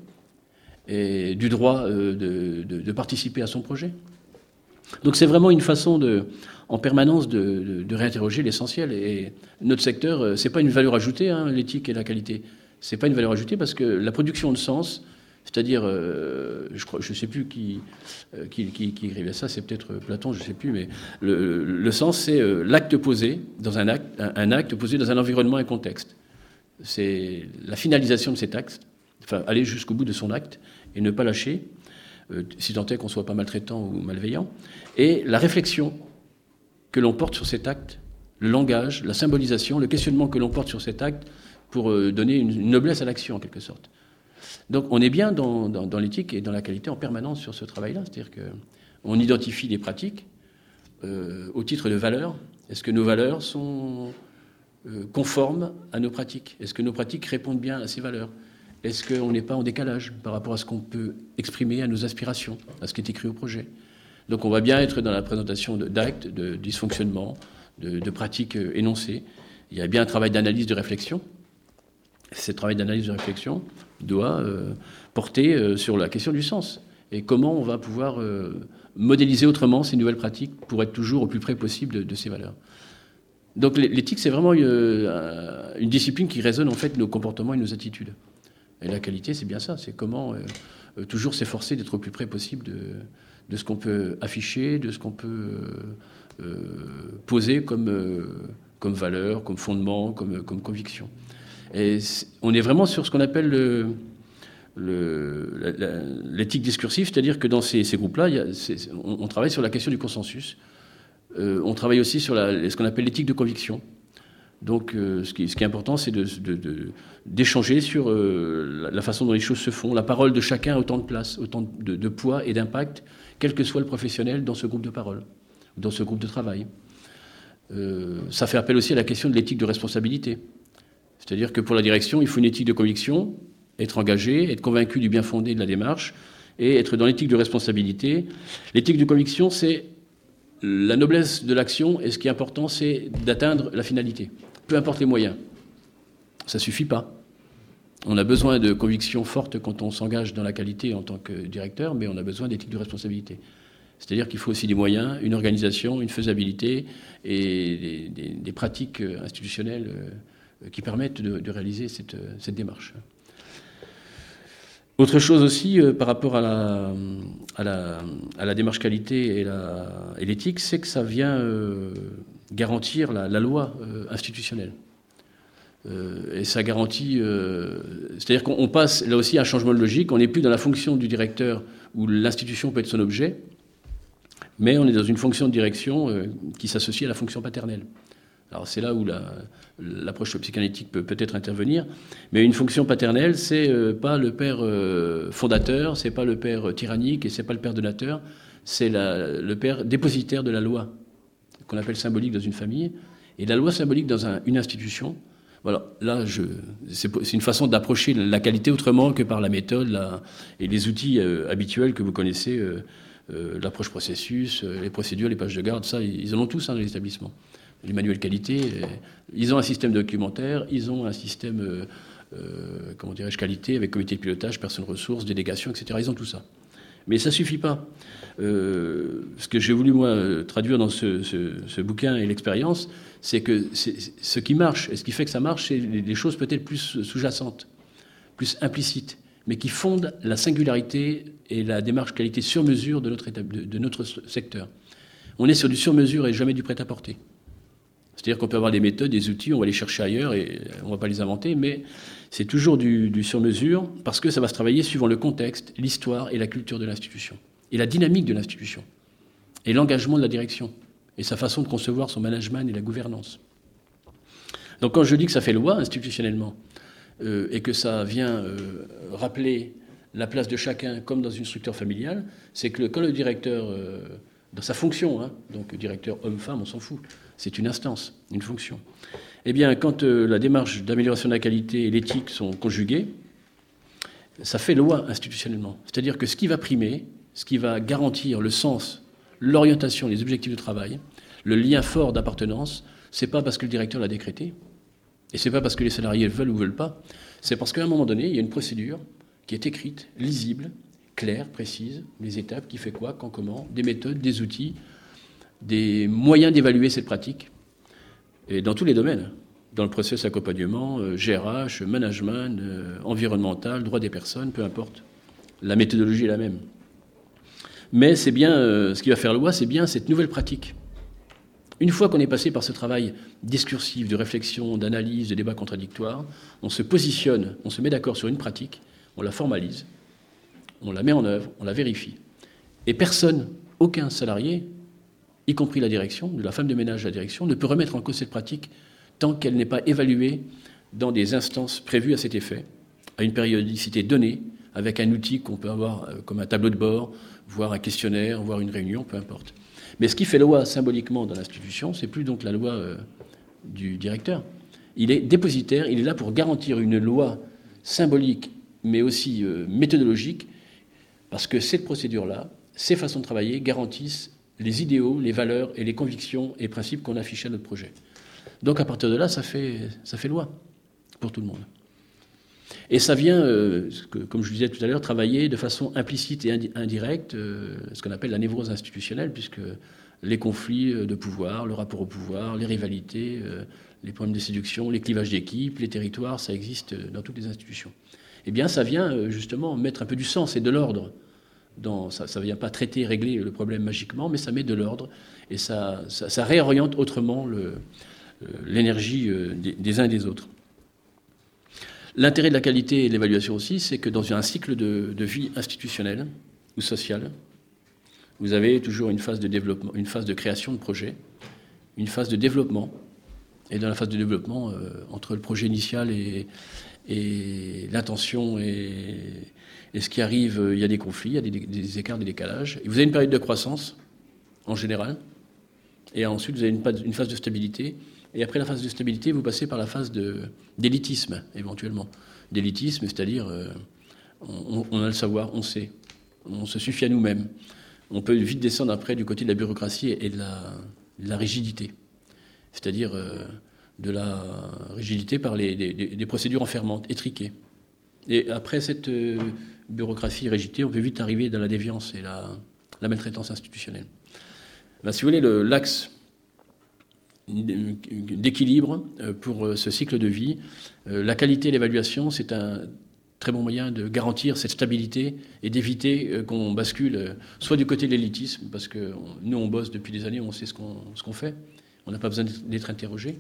et du droit euh, de, de, de participer à son projet. Donc c'est vraiment une façon de, en permanence de, de, de réinterroger l'essentiel. Et notre secteur, c'est pas une valeur ajoutée, hein, l'éthique et la qualité. C'est pas une valeur ajoutée parce que la production de sens, c'est-à-dire, euh, je crois, je sais plus qui, euh, qui, qui, qui écrivait ça, c'est peut-être Platon, je sais plus, mais le, le sens, c'est euh, l'acte posé dans un acte, un, un acte posé dans un environnement et un contexte. C'est la finalisation de cet acte, enfin aller jusqu'au bout de son acte et ne pas lâcher. Euh, si tant est qu'on ne soit pas maltraitant ou malveillant, et la réflexion que l'on porte sur cet acte, le langage, la symbolisation, le questionnement que l'on porte sur cet acte pour euh, donner une, une noblesse à l'action, en quelque sorte. Donc on est bien dans, dans, dans l'éthique et dans la qualité en permanence sur ce travail-là, c'est-à-dire qu'on identifie des pratiques euh, au titre de valeurs. Est-ce que nos valeurs sont euh, conformes à nos pratiques ? Est-ce que nos pratiques répondent bien à ces valeurs ? Est-ce qu'on n'est pas en décalage par rapport à ce qu'on peut exprimer, à nos aspirations, à ce qui est écrit au projet ? Donc on va bien être dans la présentation de, d'actes, de dysfonctionnements, de, de pratiques énoncées. Il y a bien un travail d'analyse, de réflexion. ce travail d'analyse de réflexion doit euh, porter euh, sur la question du sens et comment on va pouvoir euh, modéliser autrement ces nouvelles pratiques pour être toujours au plus près possible de, de ces valeurs. Donc l'éthique, c'est vraiment une, une discipline qui raisonne en fait nos comportements et nos attitudes. Et la qualité, c'est bien ça, c'est comment euh, toujours s'efforcer d'être au plus près possible de, de ce qu'on peut afficher, de ce qu'on peut euh, euh, poser comme, euh, comme valeur, comme fondement, comme, comme conviction. Et est, on est vraiment sur ce qu'on appelle le, le, la, l'éthique discursive, c'est-à-dire que dans ces, ces groupes-là, il y a, on, on travaille sur la question du consensus. Euh, on travaille aussi sur la, ce qu'on appelle l'éthique de conviction. Donc, euh, ce, qui, ce qui est important, c'est de, de, de, d'échanger sur euh, la, la façon dont les choses se font. La parole de chacun a autant de place, autant de, de poids et d'impact, quel que soit le professionnel dans ce groupe de parole, dans ce groupe de travail. Euh, ça fait appel aussi à la question de l'éthique de responsabilité. C'est-à-dire que pour la direction, il faut une éthique de conviction, être engagé, être convaincu du bien fondé de la démarche, et être dans l'éthique de responsabilité. L'éthique de conviction, c'est la noblesse de l'action, et ce qui est important, c'est d'atteindre la finalité. Peu importe les moyens. Ça ne suffit pas. On a besoin de convictions fortes quand on s'engage dans la qualité en tant que directeur, mais on a besoin d'éthique de responsabilité. C'est-à-dire qu'il faut aussi des moyens, une organisation, une faisabilité et des, des, des pratiques institutionnelles qui permettent de, de réaliser cette, cette démarche. Autre chose aussi euh, par rapport à la, à, la, à la démarche qualité et, la, et l'éthique, c'est que ça vient euh, garantir la, la loi euh, institutionnelle. Euh, et ça garantit... Euh, c'est-à-dire qu'on passe là aussi à un changement de logique. On n'est plus dans la fonction du directeur où l'institution peut être son objet, mais on est dans une fonction de direction euh, qui s'associe à la fonction paternelle. Alors c'est là où la, l'approche psychanalytique peut peut-être intervenir, mais une fonction paternelle, c'est euh, pas le père euh, fondateur, c'est pas le père tyrannique et c'est pas le père donateur, c'est la, le père dépositaire de la loi, qu'on appelle symbolique dans une famille, et la loi symbolique dans un, une institution. Voilà, là, je, c'est, c'est une façon d'approcher la qualité autrement que par la méthode la, et les outils euh, habituels que vous connaissez, euh, euh, l'approche processus, euh, les procédures, les pages de garde, ça, ils en ont tous hein, dans les établissements. Les manuels qualité, ils ont un système documentaire, ils ont un système, euh, euh, comment dirais-je, qualité, avec comité de pilotage, personnes ressources, délégation, et cetera. Ils ont tout ça. Mais ça ne suffit pas. Euh, ce que j'ai voulu, moi, traduire dans ce, ce, ce bouquin et l'expérience, c'est que c'est, ce qui marche, et ce qui fait que ça marche, c'est des choses peut-être plus sous-jacentes, plus implicites, mais qui fondent la singularité et la démarche qualité sur mesure de notre, état, de, de notre secteur. On est sur du sur-mesure et jamais du prêt-à-porter. C'est-à-dire qu'on peut avoir des méthodes, des outils, on va les chercher ailleurs et on ne va pas les inventer, mais c'est toujours du, du sur-mesure parce que ça va se travailler suivant le contexte, l'histoire et la culture de l'institution, et la dynamique de l'institution, et l'engagement de la direction, et sa façon de concevoir son management et la gouvernance. Donc quand je dis que ça fait loi institutionnellement, euh, et que ça vient euh, rappeler la place de chacun comme dans une structure familiale, c'est que quand le directeur, euh, dans sa fonction, hein, donc directeur homme-femme, on s'en fout, c'est une instance, une fonction. Eh bien, quand euh, la démarche d'amélioration de la qualité et l'éthique sont conjuguées, ça fait loi institutionnellement. C'est-à-dire que ce qui va primer, ce qui va garantir le sens, l'orientation, les objectifs de travail, le lien fort d'appartenance, c'est pas parce que le directeur l'a décrété, et c'est pas parce que les salariés veulent ou veulent pas, c'est parce qu'à un moment donné, il y a une procédure qui est écrite, lisible, claire, précise, les étapes, qui fait quoi, quand, comment, des méthodes, des outils, des moyens d'évaluer cette pratique, et dans tous les domaines, dans le processus accompagnement, euh, G R H, management, euh, environnemental, droit des personnes, peu importe. La méthodologie est la même. Mais c'est bien, euh, ce qui va faire loi, c'est bien cette nouvelle pratique. Une fois qu'on est passé par ce travail discursif, de réflexion, d'analyse, de débat contradictoire, on se positionne, on se met d'accord sur une pratique, on la formalise, on la met en œuvre, on la vérifie. Et personne, aucun salarié, y compris la direction, de la femme de ménage à la direction, ne peut remettre en cause cette pratique tant qu'elle n'est pas évaluée dans des instances prévues à cet effet, à une périodicité donnée, avec un outil qu'on peut avoir comme un tableau de bord, voire un questionnaire, voire une réunion, peu importe. Mais ce qui fait loi symboliquement dans l'institution, c'est plus donc la loi euh, du directeur. Il est dépositaire, il est là pour garantir une loi symbolique, mais aussi euh, méthodologique, parce que cette procédure-là, ces façons de travailler garantissent les idéaux, les valeurs et les convictions et principes qu'on affiche à notre projet. Donc à partir de là, ça fait, ça fait loi pour tout le monde. Et ça vient, euh, comme je disais tout à l'heure, travailler de façon implicite et indi- indirecte, euh, ce qu'on appelle la névrose institutionnelle, puisque les conflits de pouvoir, le rapport au pouvoir, les rivalités, euh, les problèmes de séduction, les clivages d'équipe, les territoires, ça existe dans toutes les institutions. Eh bien, ça vient euh, justement mettre un peu du sens et de l'ordre. Dans, ça ne vient pas traiter, régler le problème magiquement, mais ça met de l'ordre et ça, ça, ça réoriente autrement le, euh, l'énergie euh, des, des uns et des autres. L'intérêt de la qualité et de l'évaluation aussi, c'est que dans un cycle de, de vie institutionnelle ou sociale, vous avez toujours une phase de développement, une phase de création de projet, une phase de développement. Et dans la phase de développement, euh, entre le projet initial et, et l'intention et, et ce qui arrive, euh, il y a des conflits, il y a des, des écarts, des décalages. Et vous avez une période de croissance, en général, et ensuite vous avez une, une phase de stabilité. Et après la phase de stabilité, vous passez par la phase de, d'élitisme, éventuellement. D'élitisme, c'est-à-dire, euh, on, on a le savoir, on sait, on se suffit à nous-mêmes. On peut vite descendre après du côté de la bureaucratie et de la, de la rigidité. C'est-à-dire euh, de la rigidité par les, des, des procédures enfermantes, étriquées. Et après cette euh, bureaucratie et rigidité, on peut vite arriver dans la déviance et la, la maltraitance institutionnelle. Ben, si vous voulez, le, l'axe d'équilibre pour ce cycle de vie, euh, la qualité et l'évaluation, c'est un très bon moyen de garantir cette stabilité et d'éviter euh, qu'on bascule euh, soit du côté de l'élitisme, parce que on, nous on bosse depuis des années, on sait ce qu'on, ce qu'on fait, on n'a pas besoin d'être interrogé.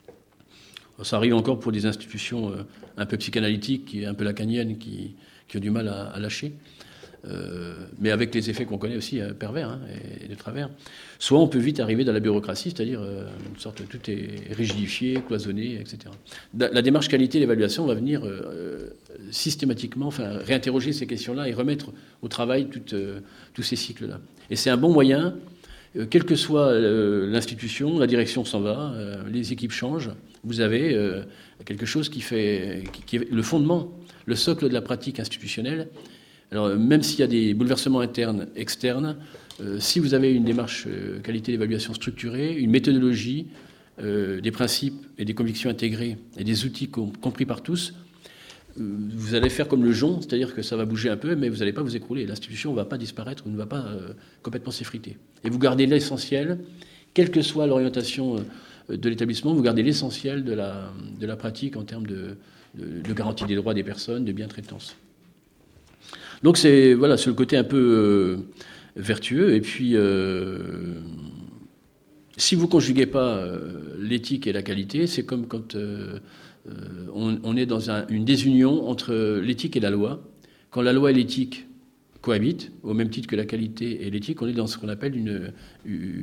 Ça arrive encore pour des institutions euh, un peu psychanalytiques, un peu lacaniennes, qui, qui ont du mal à, à lâcher. Euh, mais avec les effets qu'on connaît aussi euh, pervers hein, et, et de travers. Soit on peut vite arriver dans la bureaucratie, c'est-à-dire euh, une sorte tout est rigidifié, cloisonné, et cetera. La, la démarche qualité et l'évaluation va venir euh, systématiquement, enfin réinterroger ces questions-là et remettre au travail tout, euh, tous ces cycles-là. Et c'est un bon moyen, euh, quelle que soit euh, l'institution, la direction s'en va, euh, les équipes changent. Vous avez euh, quelque chose qui fait, qui, qui est le fondement, le socle de la pratique institutionnelle. Alors, même s'il y a des bouleversements internes, externes, euh, si vous avez une démarche euh, qualité d'évaluation structurée, une méthodologie, euh, des principes et des convictions intégrées et des outils com- compris par tous, euh, vous allez faire comme le jonc, c'est-à-dire que ça va bouger un peu, mais vous n'allez pas vous écrouler. L'institution ne va pas disparaître, ne va pas euh, complètement s'effriter. Et vous gardez l'essentiel, quelle que soit l'orientation euh, de l'établissement, vous gardez l'essentiel de la, de la pratique en termes de, de, de garantie des droits des personnes, de bien-traitance. Donc c'est voilà, c'est le côté un peu euh, vertueux. Et puis, euh, si vous conjuguez pas euh, l'éthique et la qualité, c'est comme quand euh, euh, on, on est dans un, une désunion entre l'éthique et la loi. Quand la loi et l'éthique cohabitent, au même titre que la qualité et l'éthique, on est dans ce qu'on appelle une, une,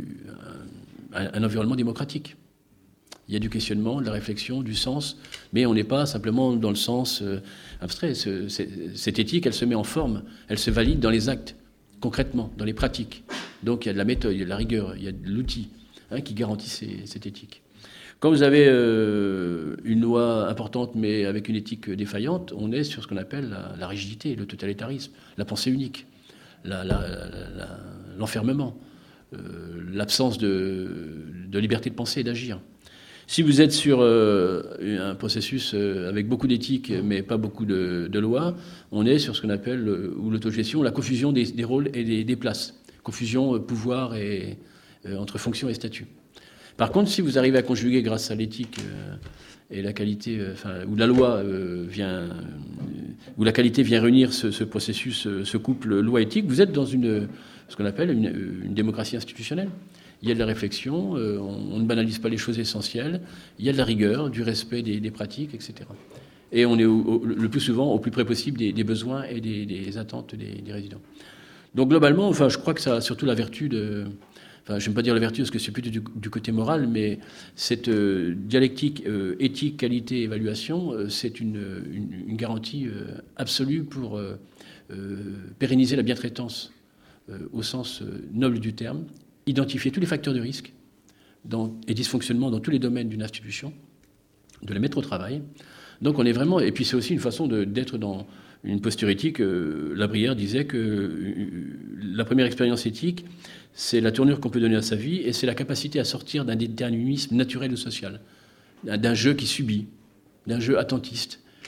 un, un environnement démocratique. Il y a du questionnement, de la réflexion, du sens, mais on n'est pas simplement dans le sens euh, abstrait. Ce, cette éthique, elle se met en forme, elle se valide dans les actes, concrètement, dans les pratiques. Donc il y a de la méthode, il y a de la rigueur, il y a de l'outil hein, qui garantit ces, cette éthique. Quand vous avez euh, une loi importante, mais avec une éthique défaillante, on est sur ce qu'on appelle la, la rigidité, le totalitarisme, la pensée unique, la, la, la, l'enfermement, euh, l'absence de, de liberté de penser et d'agir. Si vous êtes sur euh, un processus euh, avec beaucoup d'éthique, mais pas beaucoup de, de lois, on est sur ce qu'on appelle, euh, ou l'autogestion, la confusion des, des rôles et des, des places. Confusion, euh, pouvoir et, euh, entre fonction et statut. Par contre, si vous arrivez à conjuguer grâce à l'éthique euh, et la qualité, euh, enfin, où la loi euh, vient, euh, où la qualité vient réunir ce, ce processus, euh, ce couple loi-éthique, vous êtes dans une, ce qu'on appelle une, une démocratie institutionnelle. Il y a de la réflexion, euh, on, on ne banalise pas les choses essentielles, il y a de la rigueur, du respect des, des pratiques, et cetera. Et on est au, au, le plus souvent au plus près possible des, des besoins et des, des attentes des, des résidents. Donc globalement, enfin, je crois que ça a surtout la vertu de... Enfin, je n'aime pas dire la vertu parce que c'est plutôt du, du côté moral, mais cette euh, dialectique euh, éthique, qualité, évaluation, euh, c'est une, une, une garantie euh, absolue pour euh, euh, pérenniser la bientraitance euh, au sens euh, noble du terme, identifier tous les facteurs de risque dans, et dysfonctionnement dans tous les domaines d'une institution, de les mettre au travail. Donc on est vraiment... Et puis c'est aussi une façon de, d'être dans une posture éthique. Euh, Labrière disait que euh, la première expérience éthique, c'est la tournure qu'on peut donner à sa vie et c'est la capacité à sortir d'un déterminisme naturel ou social, d'un jeu qui subit, d'un jeu attentiste,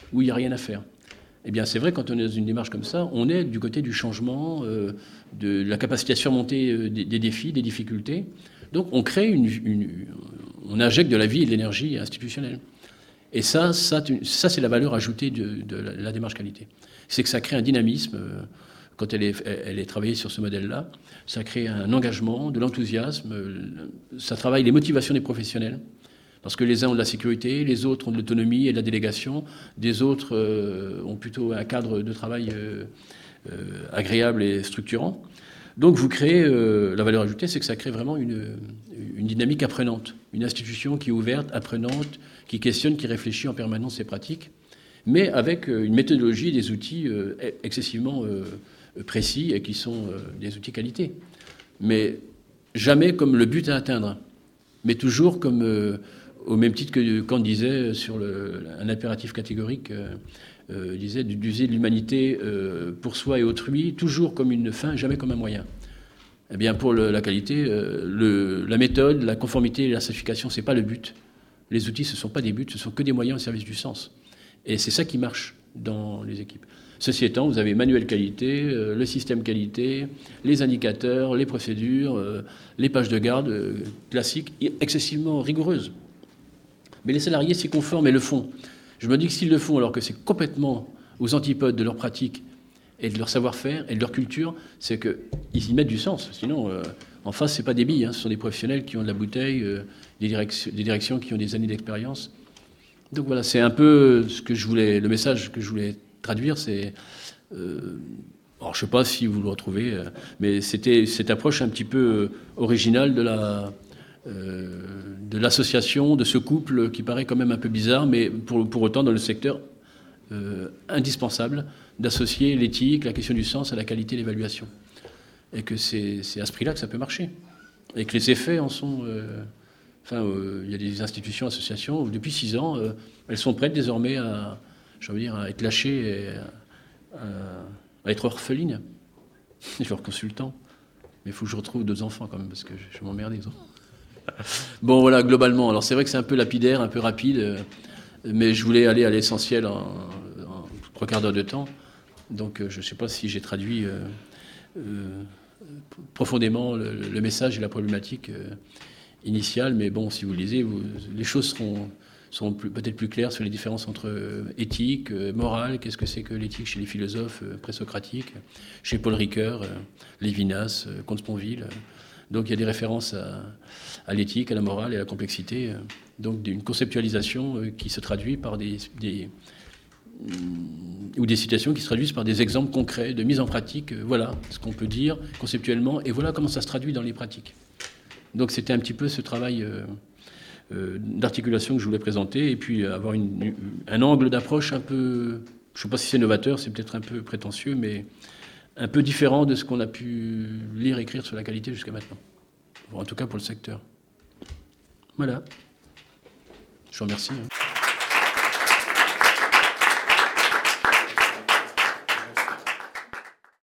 où il n'y a rien à faire. Eh bien, c'est vrai, quand on est dans une démarche comme ça, on est du côté du changement, euh, de la capacité à surmonter euh, des, des défis, des difficultés. Donc, on crée une, une, on injecte de la vie et de l'énergie institutionnelle. Et ça, ça, ça c'est la valeur ajoutée de, de la, la démarche qualité. C'est que ça crée un dynamisme. Euh, quand elle est, elle est travaillée sur ce modèle-là, ça crée un engagement, de l'enthousiasme, ça travaille les motivations des professionnels. Parce que les uns ont de la sécurité, les autres ont de l'autonomie et de la délégation, des autres euh, ont plutôt un cadre de travail euh, euh, agréable et structurant. Donc vous créez, euh, la valeur ajoutée, c'est que ça crée vraiment une, une dynamique apprenante, une institution qui est ouverte, apprenante, qui questionne, qui réfléchit en permanence ses pratiques, mais avec une méthodologie et des outils euh, excessivement euh, précis et qui sont euh, des outils qualité. Mais jamais comme le but à atteindre, mais toujours comme... Euh, au même titre que Kant disait sur le, un impératif catégorique, euh, euh, disait d'user de l'humanité euh, pour soi et autrui, toujours comme une fin, jamais comme un moyen. Eh bien, pour le, la qualité, euh, le, la méthode, la conformité et la certification, c'est pas le but. Les outils, ce sont pas des buts, ce sont que des moyens au service du sens. Et c'est ça qui marche dans les équipes. Ceci étant, vous avez manuel qualité, euh, le système qualité, les indicateurs, les procédures, euh, les pages de garde euh, classiques, excessivement rigoureuses. Mais les salariés s'y conforment et le font. Je me dis que s'ils le font alors que c'est complètement aux antipodes de leur pratique et de leur savoir-faire et de leur culture, c'est qu'ils y mettent du sens. Sinon, euh, en face, ce n'est pas des billes, hein. Ce sont des professionnels qui ont de la bouteille, euh, des, directions, des directions qui ont des années d'expérience. Donc voilà, c'est un peu ce que je voulais, le message que je voulais traduire, c'est... Euh, alors je ne sais pas si vous le retrouvez, euh, mais c'était cette approche un petit peu originale de la... Euh, de l'association, de ce couple qui paraît quand même un peu bizarre, mais pour, pour autant dans le secteur euh, indispensable d'associer l'éthique, la question du sens à la qualité de l'évaluation. Et que c'est, c'est à ce prix-là que ça peut marcher. Et que les effets en sont... Euh, enfin, euh, il y a des institutions, associations, où depuis six ans, euh, elles sont prêtes désormais à, j'ai envie de dire, à être lâchées et à, à être orphelines. Je suis leur consultant. Mais il faut que je retrouve deux enfants quand même, parce que je, je m'emmerde les autres. Bon, voilà, globalement. Alors, c'est vrai que c'est un peu lapidaire, un peu rapide, euh, mais je voulais aller à l'essentiel en, en trois quarts d'heure de temps. Donc, euh, je ne sais pas si j'ai traduit euh, euh, profondément le, le message et la problématique euh, initiale, mais bon, si vous le lisez, vous, les choses seront, seront plus, peut-être plus claires sur les différences entre euh, éthique, euh, morale, qu'est-ce que c'est que l'éthique chez les philosophes euh, présocratiques, chez Paul Ricoeur, euh, Lévinas, euh, Comte-Sponville. Euh, donc, il y a des références à, à l'éthique, à la morale et à la complexité. Donc, d'une conceptualisation qui se traduit par des, des ou des citations qui se traduisent par des exemples concrets de mise en pratique. Voilà ce qu'on peut dire conceptuellement, et voilà comment ça se traduit dans les pratiques. Donc, c'était un petit peu ce travail euh, euh, d'articulation que je voulais présenter, et puis avoir une, une, un angle d'approche un peu, je ne sais pas si c'est novateur, c'est peut-être un peu prétentieux, mais un peu différent de ce qu'on a pu lire et écrire sur la qualité jusqu'à maintenant. Bon, en tout cas pour le secteur. Voilà. Je vous remercie. Hein.